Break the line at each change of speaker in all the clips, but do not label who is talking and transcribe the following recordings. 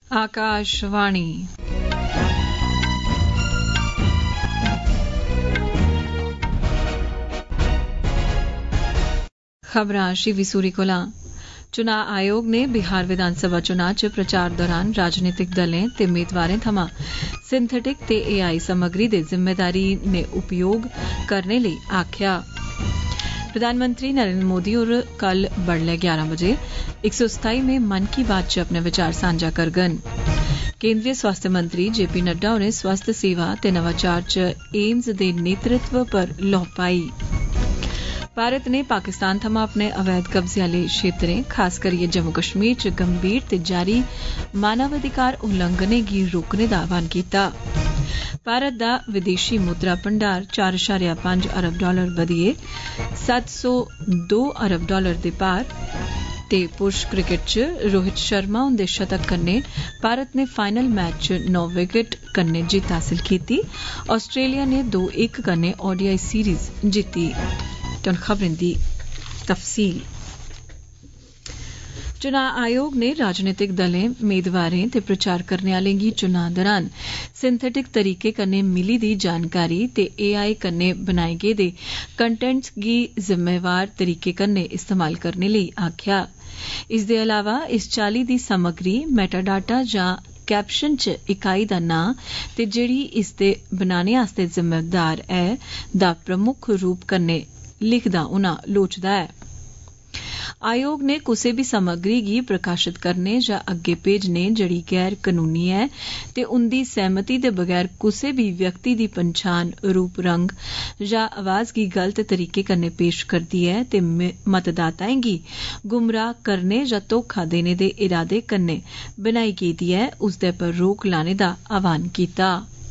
आकाशवाणी खबरां शिवी सूरी कोला। चुनाव आयोग ने बिहार विधानसभा चुनाव च प्रचार दौरान राजनीतिक दलें ते मेदवारें थमां सिंथेटिक ते AI सामग्री दे जिम्मेदारी ने उपयोग करने लेई आखेआ। प्रधानमंत्री नरेंद्र मोदी होर कल बडलै 11 बजे 127वें मन की बात च अपने विचार सांझा करगन। केंद्रीय स्वास्थ्य मंत्री JP नड्डा होरें स्वास्थ्य सेवा ते नवाचार च एम्स दे नेतृत्व पर लौह पाई। भारत ने पाकिस्तान थमां अपने अवैध कब्जे आले क्षेत्रें खास करियै जम्मू कश्मीर च गंभीर ते जारी मानवाधिकार उल्लंघनें गी रोकने दा आह्वान कीता। भारत दा विदेशी मुद्रा भंडार $4.5 अरब बधियै $702 अरब दे पार। ते पुरुष क्रिकेट च रोहित शर्मा हुंदे शतक कन्नै भारत ने फाइनल मैच च 9 विकेट कन्नै जित्त हासिल कीती। आस्ट्रेलिया ने 2-1 कन्नै ODI सीरीज जित्ती। खबरें दी तफसील। चुनाव आयोग ने राजनीतिक दलें, मेदवारें ते प्रचार करने आलें गी चुनाव दौरान सिंथेटिक तरीके कन्नै मिली दी जानकारी ते AI कन्नै बनाए गेदे कंटेंट्स गी जिम्मेवार तरीके कन्नै इस्तेमाल करने लेई आखेआ। इस दे अलावा इस चाल्ली दी सामग्री मेटाडाटा जां कैप्शन च इकाई दा नां ते जेड़ी इसदे बनाने आस्तै जिम्मेदार ऐ दा प्रमुख रूप कन्नै लिखदा होना लोड़चदा ऐ। आयोग ने कुसै बी सामग्री गी प्रकाशित करने जां अग्गे भेजने जेड़ी गैर कनूनी ऐ ते उंदी सहमति दे बगैर कुसै बी व्यक्ति दी पन्छान, रूप रंग जां आवाज गी गलत तरीके कन्नै पेश करदी ऐ ते मतदाताएं गी गुमराह करने जां धोखा देने दे इरादे कन्नै बनाई गेदी ऐ उसदे पर रोक लाने दा आह्वान कीता।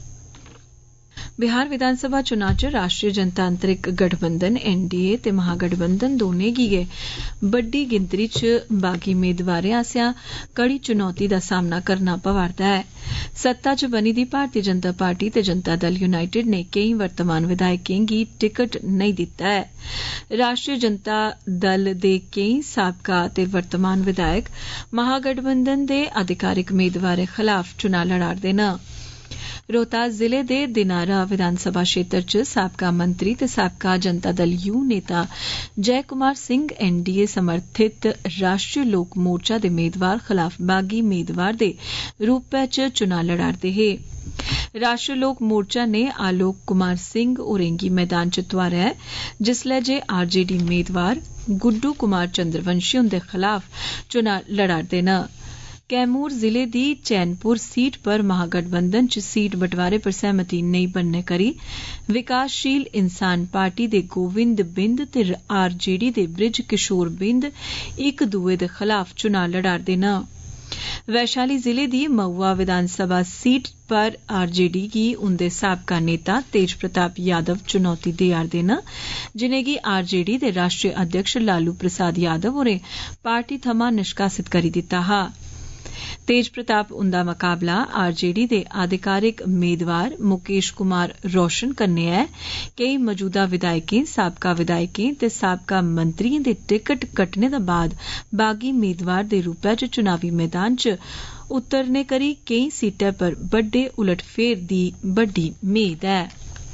बिहार विधानसभा चुनाव च राष्ट्रीय जनतांत्रिक गठबंधन NDA ते महागठबंधन दौनें गी गै बड्डी गिनतरी च बागी मेदवारें आसेआ कड़ी चुनौती दा सामना करना पवा'रदा ऐ। सत्ता च बनी दी भारतीय जनता पार्टी ते जनता दल यूनाइटेड ने केईं वर्तमान विधायकें गी टिकट नेईं दित्ता ऐ। राष्ट्रीय जनता दल दे केईं साबका ते वर्तमान विधायक महागठबंधन दे आधिकारिक मेदवारें खलाफ चुनाव लड़ा'रदे न। रोहतास जिले दे दिनारा विधानसभा क्षेत्र च साबका मंत्री ते साबका जनता दल यू नेता जय कुमार सिंह NDA समर्थित राष्ट्रीय लोक मोर्चा दे मेदवार खलाफ बागी मेदवार दे रूपै च चुनाव लड़ा'रदे हे। राष्ट्रीय लोक मोर्चा ने आलोक कुमार सिंह होरें गी मैदान च तोआरेआ ऐ, जिसलै जे RJD मेदवार गुड्डू कुमार चंद्रवंशी हुंदे खलाफ चुनाव लड़ा'रदे न। कैमूर जिले दी चैनपुर सीट पर महागठबंधन च सीट बंटवारे पर सहमति नेईं बनने करी विकासशील इंसान पार्टी दे गोविंद बिंद ते RJD दे ब्रिज किशोर बिंद इक दुए दे खलाफ चुनाव लड़ा'रदे न। वैशाली जिले दी महुआ विधानसभा सीट पर RJD गी उंदे साबका नेता तेज प्रताप यादव चुनौती देआ'रदे न, जिनेंगी RJD दे राष्ट्रीय अध्यक्ष लालू प्रसाद यादव होरें पार्टी थमां निष्कासित करी दित्ता हा। तेज प्रताप उंदा मकाबला RJD दे आधिकारिक मेदवार मुकेश कुमार रोशन कन्नै ऐ। केई मौजूदा विधायकें, साबका विधायकें ते साबका मंत्रियें दे टिकट कट्टने दा बाद बागी मेदवार दे रूपै च चुनावी मैदान च उतरने करी केईं सीटें पर बड्डे उलटफेर दी बड्डी मेद ऐ।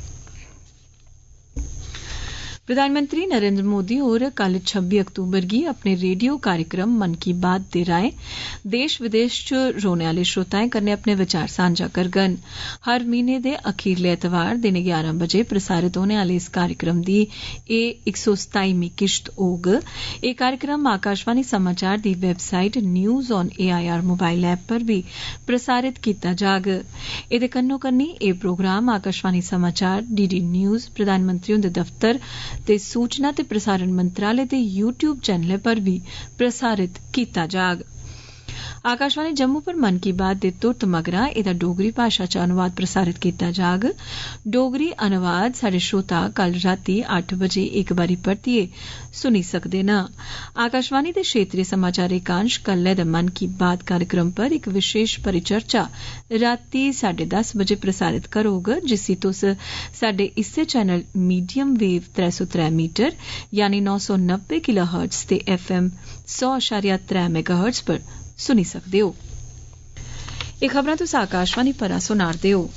प्रधानमंत्री नरेंद्र मोदी होर कल 26 अक्तूबर गी अपने रेडियो कार्यक्रम मन की बात दे राएं देश विदेश च रौहने आले श्रोताएं कन्नै अपने विचार सांझा करगन। हर म्हीने दे अखीरले ऐतवार दिनें 11 बजे प्रसारित होने आले इस कार्यक्रम दी एह् 127वीं किश्त होग। एह् कार्यक्रम आकाशवाणी समाचार दी website news on AIR mobile app पर भी प्रसारित कीता जाग। एदे कन्नो कन्नी एह् प्रोग्राम आकाशवाणी समाचार, DD न्यूज, प्रधानमंत्री हुंदे दफ्तर ते सूचना ते प्रसारण मंत्रालय दे YouTube चैनलें पर भी प्रसारित कीता जाग। आकाशवाणी जम्मू पर मन की बात दे तुरत मगरा एदा डोगरी भाषा च अनुवाद प्रसारित कीता जाग। डोगरी अनुवाद साढ़े श्रोता कल रातीं 8 बजे इक बारी परतियै सुनी सकदे न। आकाशवाणी दे क्षेत्रीय समाचार एकांश कल्लै दे मन की बात कार्यक्रम पर इक विशेष परिचर्चा रातीं 10:30 बजे प्रसारित करोग, जिसी तुस साडे इस्से चैनल मीडियम वेव 303 मीटर यानी 990 किलोहर्ट्ज ते FM 100.3 मेगाहर्ट्ज पर सुनी सकदे हो। ਇਹ खबरां तुस आकाशवाणी परा सुनारदे हो।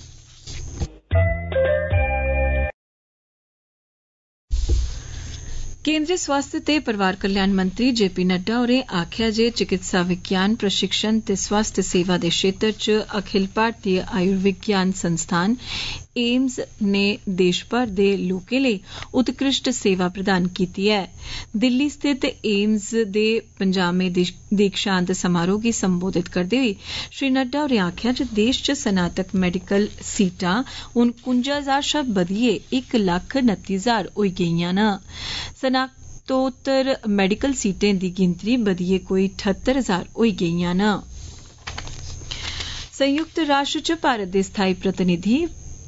केंद्रीय स्वास्थ्य ते परिवार कल्याण मंत्री JP नड्डा होरें आखेआ जे चिकित्सा विज्ञान प्रशिक्षण ते स्वास्थ्य सेवा दे क्षेत्र च अखिल भारतीय आयुर्विज्ञान संस्थान एम्स ने देश भर दे लोकें लेई उत्कृष्ट सेवा प्रदान कीती ऐ। दिल्ली स्थित एम्स दे 50वें दीक्षांत समारोह गी संबोधित करदे होई श्री नड्डा होरें आखेआ जे देश च स्नातक मेडिकल सीटां हुन 51,000 शा बधियै 1,29,000 होई गेईआं न। स्नातकोत्तर मेडिकल सीटें दी गिनतरी बधियै कोई 78,000 होई गेईआं न। संयुक्त राष्ट्र च भारत दे स्थाई प्रतिनिधि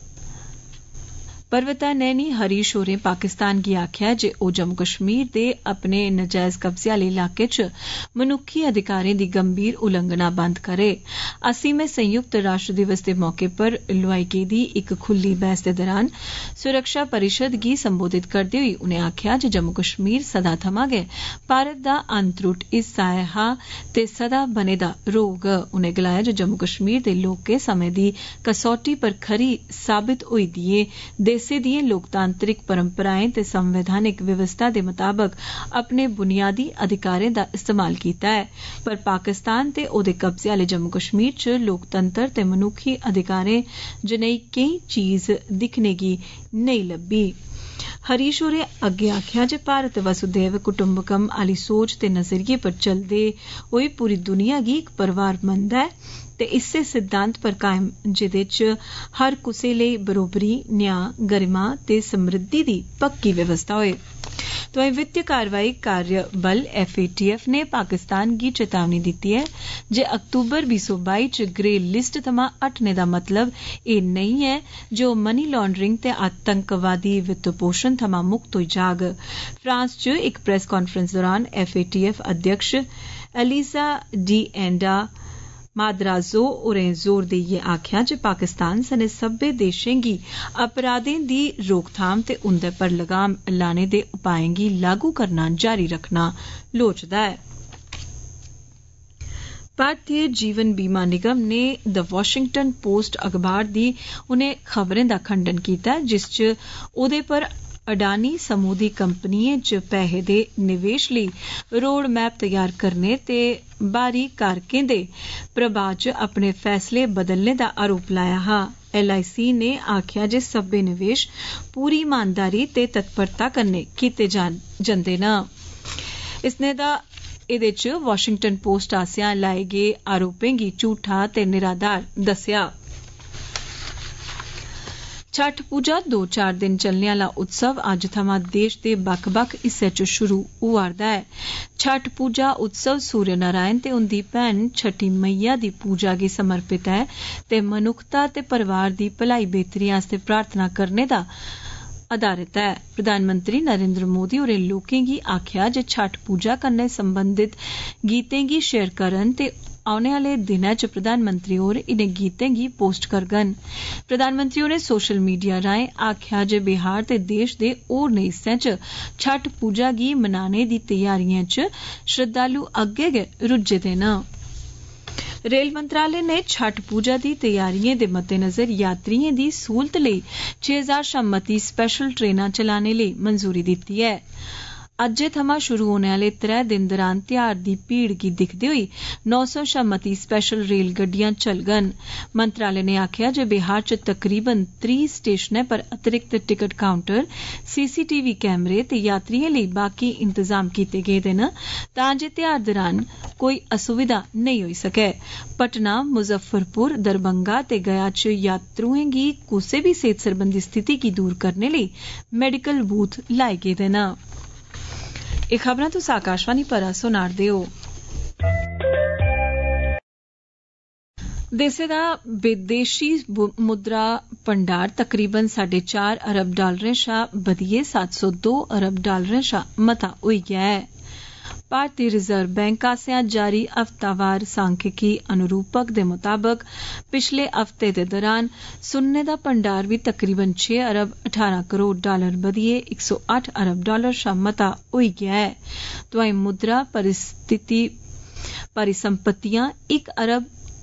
पर्वता नैनी हरीश होरें पाकिस्तान गी आखेआ जे ओह जम्मू कश्मीर दे अपने नजायज कब्जे आले इलाके च मनुक्खी अधिकारें दी गंभीर उल्लंघना बंद करे। 80वें संयुक्त राष्ट्र दिवस दे मौके पर लोआई गेदी इक खुल्ली बहस दे दौरान सुरक्षा परिषद गी संबोधित करदे होई उनें आखेआ जे जम्मू कश्मीर सदा थमां गै भारत दा अनत्रुट हिस्सा हा ते सदा बने दा रौह्ग। उनें गलाया जे जम्मू कश्मीर दे लोकें समें दी कसौटी पर खरी साबित होई दिए देसे दिएं लोकतांत्रिक परंपराएं ते संवैधानिक व्यवस्था दे मुताबक अपने बुनियादी अधिकारें दा इस्तेमाल कीता ऐ, पर पाकिस्तान ते ओहदे कब्जे आले जम्मू कश्मीर च लोकतंत्र ते मनुक्खी अधिकारें जनेही केई चीज दिक्खने गी नेईं लब्भी। हरीश होरें अग्गे आखेआ जे भारत वसुधैव कुटुंबकम आली सोच ते नजरिये पर चलदे होई पूरी दुनिया गी इक परिवार मनदा ऐ ते इस्सै सिद्धांत पर कायम जेदे च हर कुसै लेई बरोबरी, न्याय, गरिमा ते समृद्धि दी पक्की व्यवस्था होए। तोआईं वित्तीय कारवाई कार्य बल FATF ने पाकिस्तान गी चेतावनी दित्ती ऐ जे अक्तूबर 2022 च ग्रे लिस्ट थमां हटने दा मतलब एह् नेईं ऐ जे ओह मनी लॉन्ड्रिंग ते आतंकवादी वित्तपोषण थमां मुक्त होई जाग। फ्रांस च इक प्रेस कांफ्रेंस दौरान FATF अध्यक्ष एलिसा डी एंडा मादराजो होरें जोर देइयै आखेआ जे पाकिस्तान सने सब्बै देशें गी अपराधें दी रोकथाम ते उंदे पर लगाम लाने दे उपाएं गी लागू करना जारी रखना लोड़चदा ऐ। भारतीय जीवन बीमा निगम ने द वाशिंगटन पोस्ट अखबार दी उनें खबरें दा खंडन कीता जिस च ओहदे पर अडानी समूह दी कंपनियें च पैहे दे निवेश लेई रोड मैप तैयार करने ते बाहरी कारकें दे प्रभाव च अपने फैसले बदलने दा आरोप लाया हा। LIC ने आखेआ जे सब्बै निवेश पूरी ईमानदारी ते तत्परता कन्नै कीते जंदे न। इसने दा एदे च वाशिंगटन पोस्ट आसेआ लाए गे आरोपें गी झूठा ते निराधार दस्सेआ। छठ पूजा 2-4 दिन चलने आला उत्सव अज्ज थमां देश दे बक्ख-बक्ख हिस्से च शुरू होआ'रदा ऐ। छठ पूजा उत्सव सूर्य नारायण ते उंदी भैन छठी मैया दी पूजा गी समर्पित ऐ ते मनुक्खता ते परिवार दी भलाई बेहतरी आस्तै प्रार्थना करने दा आधारित ऐ। प्रधानमंत्री नरेंद्र मोदी होरें लोकें गी आखेआ जे छठ पूजा कन्नै संबंधित गीतें गी शेयर करन ते औने आले दिनै च प्रधानमंत्री होर इनें गीतें गी पोस्ट करङन। प्रधानमंत्री होरें सोशल मीडिया राएं आखेआ जे बिहार ते देश दे होरनें हिस्सें च छठ पूजा गी मनाने दी तैयारियें च श्रद्धालु अग्गे गै रुज्झे दे न। रेल मंत्रालय ने छठ पूजा दी तैयारियें दे मद्देनजर यात्रियें दी सहूलत लेई 6,000 शा मती स्पैशल ट्रेनां चलाने लेई मंजूरी दित्ती ऐ। अज्जै थमां शुरू होने आले 3 दिन दौरान त्योहार दी भीड़ गी दिक्खदे होई 900 शा मती स्पैशल रेल गड्डियां चलङन। मंत्रालय ने आखेआ जे बिहार च तकरीबन 30 स्टेशनें पर अतिरिक्त टिकट काउंटर, CCTV कैमरे ते यात्रियें लेई बाकी इंतजाम कीते गेदे न तां जे त्योहार दौरान कोई असुविधा नेईं होई सकै। पटना, मुजफ्फरपुर, दरभंगा ते गया च यात्रुएं गी कुसै बी सेहत सरबंधी स्थिति गी दूर करने लेई मेडिकल बूथ लाए गेदे न। एह खबरां तुस आकाशवाणी परा सुना'रदे हो। देसै दा विदेशी मुद्रा भंडार तकरीबन $4.5 अरब शा बधियै $702 अरब शा मता होई गेआ ऐ। भारतीय रिजर्व बैंक आसेआ जारी हफ्तावार सांख्यिकी अनुरूपक दे मुताबक पिछले हफ्ते दे दौरान सुन्ने दा भंडार बी तकरीबन $6 अरब 18 करोड़ बधियै $108 अरब शा मता होई गेआ ऐ। तोआईं मुद्रा परिसंपत्तियां $1 अरब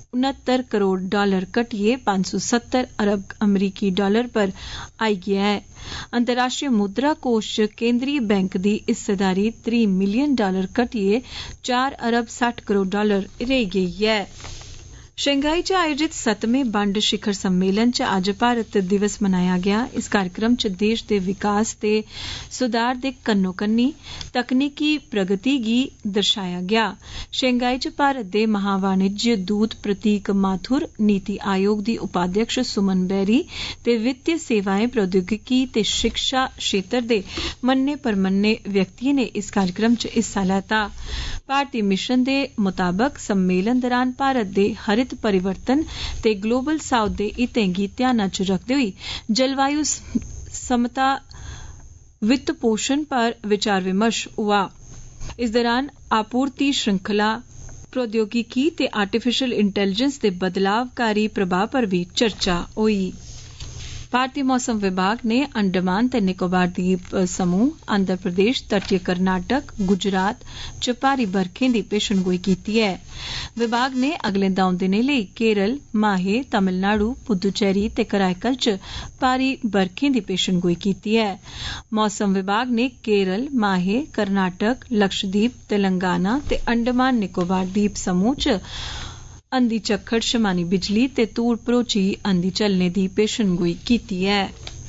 $69 करोड़ घटिए $570 अरब अमरीकी डॉलर पर आई गया है। अंतर्राष्ट्रीय मुद्रा कोष च केंद्रीय बैंक दी हिस्सेदारी $3 मिलियन घटिए $4 अरब 60 करोड़ रही गई है। शंघाई च आयोजित 7वें बंड शिखर सम्मेलन च अज्ज भारत दिवस मनाया गया। इस कार्यक्रम च देश दे विकास ते सुधार दे कन्नो कन्नी तकनीकी प्रगति गी दर्शाया गया। शंघाई च भारत दे महावाणिज्य दूत प्रतीक माथुर, नीति आयोग दी उपाध्यक्ष सुमन बेरी ते वित्तीय सेवाएं, प्रौद्योगिकी ते शिक्षा क्षेत्र दे मन्ने परमन्ने व्यक्तियें ने इस कार्यक्रम च हिस्सा लैता। भारतीय मिशन दे मुताबक सम्मेलन दौरान भारत दे हरित परिवर्तन ते ग्लोबल साउथ दे हितें गी ध्याना च रखदे होई जलवायु समता वित्त पोषण पर विचार विमर्श हुआ। इस दौरान आपूर्ति श्रृंखला, प्रौद्योगिकी ते आर्टिफिशियल इंटेलिजेंस दे बदलावकारी प्रभाव पर भी चर्चा हुई। भारतीय मौसम विभाग ने अंडमान ते निकोबार द्वीप समूह, आंध्र प्रदेश, तटीय कर्नाटक, गुजरात च भारी बरखें दी पेशनगोई कीती है। विभाग ने अगले 2 दिनें लेई केरल, माहे, तमिलनाडु, पुदुचेरी ते कराईकल च भारी बरखें दी पेशनगोई कीती है। मौसम विभाग ने केरल, माहे, कर्नाटक, लक्षद्वीप, तेलंगाना ते अंडमान निकोबार द्वीप समूह च अंधी झक्खड़, शमानी बिजली ते धूड़ भरोची अंधी चलने दी पेशनगोई कीती है।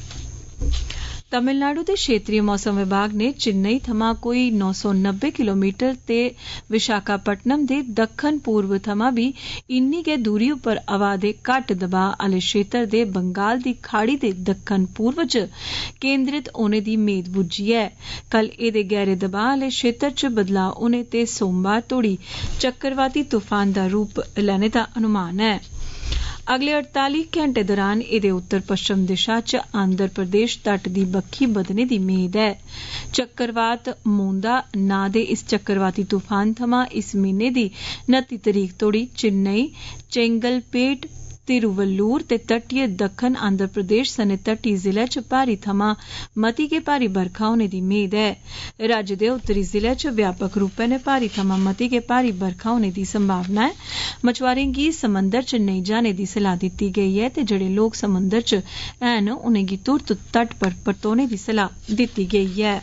तमिलनाडु दे क्षेत्रीय मौसम विभाग ने चेन्नई थमां कोई 990 किलोमीटर ते विशाखापट्टनम दे दक्खन पूर्व थमां भी इन्नी गै दूरी उप्पर हवा दे घट्ट दबाव आले क्षेत्र दे बंगाल दी खाड़ी दे दक्खन पूर्व च केंद्रित होने दी मेद बुज्झी है। कल एदे गहरे दबाव आले क्षेत्र च बदलाव होने ते सोमवार तोड़ी चक्रवाती तूफान दा रूप लैने दा अनुमान है। अगले 48 घंटे दौरान एदे उत्तर पश्चिम दिशा च आंध्र प्रदेश तट दी बक्खी बधने दी मेद है। चक्रवात मोंदा नां दे इस चक्रवाती तूफान थमां इस महीने दी 29 तरीक तोड़ी चेन्नई, चेंगलपेट, तिरुवल्लुर ते तटीय दक्खन आंध्र प्रदेश सने तटी जिले च भारी थमां मती गै भारी बरखा होने दी मेद है। राज्य दे उत्तरी जिले च व्यापक रूपै ने भारी थमां मती गै भारी बरखा होने दी संभावना है। मछुआरें गी समंदर च नेईं जाने दी सलाह दित्ती गेई है ते जेड़े लोग समंदर च हैन उनेंगी तुरत तट पर परतोने दी सलाह दित्ती गेई है।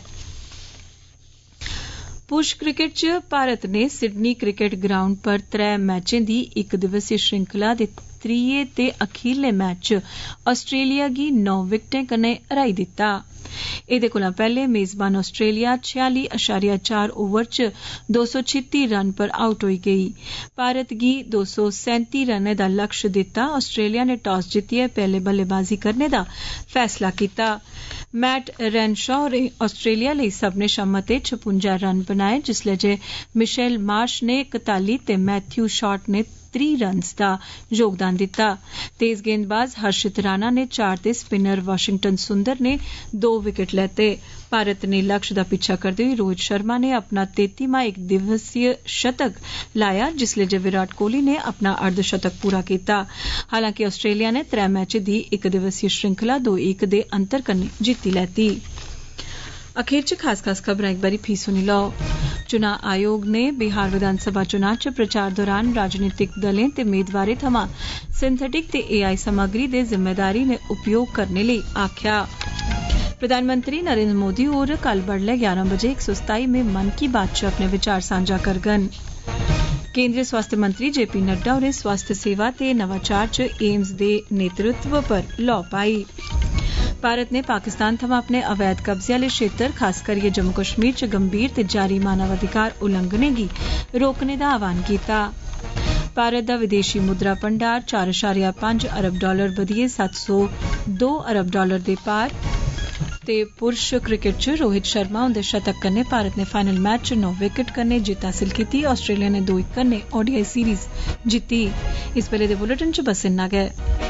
पुरुष क्रिकेट च भारत ने सिडनी क्रिकेट ग्राउंड पर 3 मैचें दी इक दिवसीय श्रृंखला दे त्रीये ते अखीरले मैच च आस्ट्रेलिया गी 9 विकेटें कन्नै हराई दित्ता। एदे कोला पैहले मेजबान आस्ट्रेलिया 46.4 ओवर च 236 रन पर आउट होई गेई। भारत गी 237 रनें दा लक्ष्य दित्ता। आस्ट्रेलिया ने टॉस जित्तियै पैहले बल्लेबाजी करने दा फैसला कीता। मैट रेनशॉ होरें आस्ट्रेलिया लेई सब्बने शा मते 56 रन बनाए, जिसलै जे मिशेल मार्श ने 41 ते मैथ्यू शॉर्ट ने 3 रन्स दा योगदान दित्ता। तेज गेंदबाज हर्षित राणा ने 4 ते स्पिनर वाशिंगटन सुंदर ने 2 विकेट लैते। भारत ने लक्ष्य दा पिच्छा करदे होई रोहित शर्मा ने अपना 33वां इक दिवसीय शतक लाया, जिसलै जे विराट कोहली ने अपना अर्धशतक पूरा कीता। हालांकि आस्ट्रेलिया ने 3 मैचें दी इक दिवसीय श्रृंखला 2-1 दे अंतर कन्नै जीती लैती। अखीर च खास खबरां एक बारी फ्ही सुनी लैओ। चुनाव आयोग ने बिहार विधानसभा चुनाव च प्रचार दौरान राजनीतिक दलें ते मेदवारें थमां सिंथेटिक ते AI सामग्री दे जिम्मेदारी ने उपयोग करने लेई आखेआ। प्रधानमंत्री नरेंद्र मोदी होर कल बडलै 11 बजे 127वें मन की बात च अपने विचार सांझा करगन। केंद्रीय स्वास्थ्य मंत्री JP नड्डा होरें स्वास्थ्य सेवा ते नवाचार च एम्स दे नेतृत्व पर लौ पाई। भारत ने पाकिस्तान थमां अपने अवैध कब्जे आले क्षेत्र, खास करियै जम्मू कश्मीर च गंभीर ते जारी मानवाधिकार उल्लंघनें गी रोकने दा आह्वान कीता। भारत दा विदेशी मुद्रा भंडार $4.5 अरब बधियै $702 अरब दे पार। ते पुरुष क्रिकेट च रोहित शर्मा हुंदे शतक कन्नै भारत ने फाइनल मैच च 9 विकेट कन्नै जित्त हासिल कीती। आस्ट्रेलिया ने 2-1 कन्नै ODI सीरीज जित्ती। इस वेले दे बुलेटिन च बस इन्ना गै।